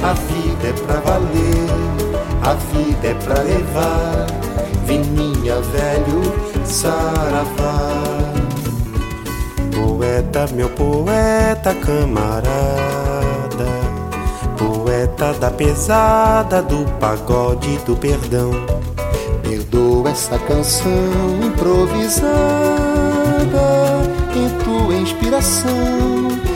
A vida é pra valer, a vida é pra levar. Vininha, velho, saravá. Poeta, meu poeta camarada, poeta da pesada, do pagode, do perdão. Perdoa essa canção improvisada em tua inspiração.